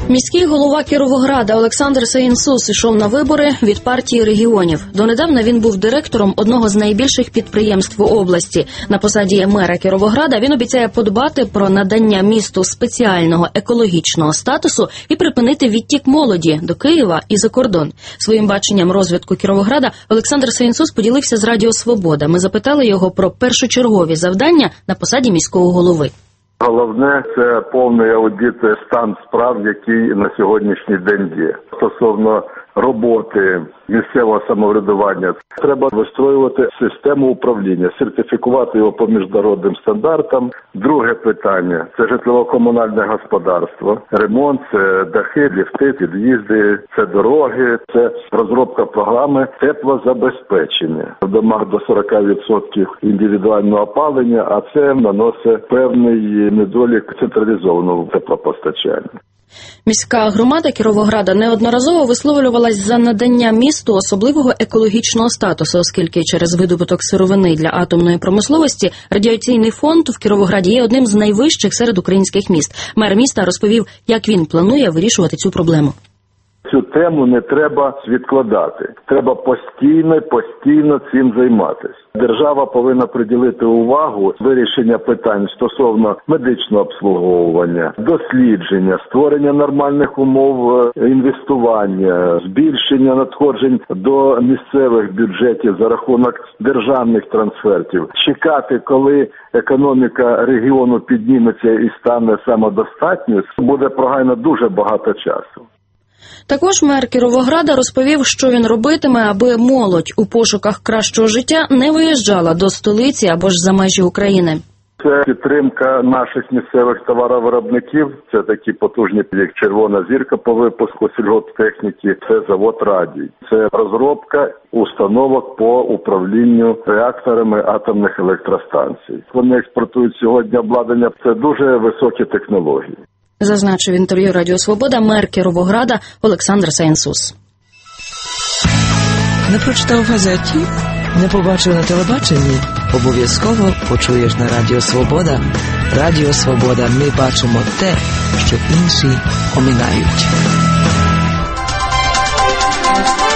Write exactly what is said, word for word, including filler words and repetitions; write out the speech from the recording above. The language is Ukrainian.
Міський голова Кіровограда Олександр Саїнсус ішов на вибори від партії регіонів. Донедавна він був директором одного з найбільших підприємств в області. На посаді мера Кіровограда він обіцяє подбати про надання місту спеціального екологічного статусу і припинити відтік молоді до Києва і за кордон. Своїм баченням розвитку Кіровограда Олександр Саїнсус поділився з Радіо Свобода. Ми запитали його про першочергові завдання на посаді міського голови. Головне – це повний аудит стан справ, який на сьогоднішній день є. Стосовно роботи місцевого самоврядування, треба вистроювати систему управління, сертифікувати його по міжнародним стандартам. Друге питання – це житлово-комунальне господарство, ремонт, це дахи, ліфти, під'їзди, це дороги, це розробка програми теплозабезпечення. В домах до сорок відсотків індивідуального опалення, а це наносить певний недолік централізованого теплопостачання. Міська громада Кіровограда неодноразово висловлювалась за надання місту особливого екологічного статусу, оскільки через видобуток сировини для атомної промисловості радіаційний фонд в Кіровограді є одним з найвищих серед українських міст. Мер міста розповів, як він планує вирішувати цю проблему. Цю тему не треба відкладати. Треба постійно, постійно цим займатися. Держава повинна приділити увагу вирішення питань стосовно медичного обслуговування, дослідження, створення нормальних умов інвестування, збільшення надходжень до місцевих бюджетів за рахунок державних трансфертів. Чекати, коли економіка регіону підніметься і стане самодостатньою, буде прогайно дуже багато часу. Також мер Кіровограда розповів, що він робитиме, аби молодь у пошуках кращого життя не виїжджала до столиці або ж за межі України. Це підтримка наших місцевих товаровиробників, це такі потужні, як «Червона зірка» по випуску сільгосптехніки, це завод «Радій». Це розробка установок по управлінню реакторами атомних електростанцій. Вони експортують сьогодні обладнання, це дуже високі технології. Зазначив в інтерв'ю Радіо Свобода мер Кіровограда Олександр Саїнсус. Не прочитав в газеті? Не побачив на телебаченні? Обов'язково почуєш на Радіо Свобода. Радіо Свобода. Ми бачимо те, що інші оминають.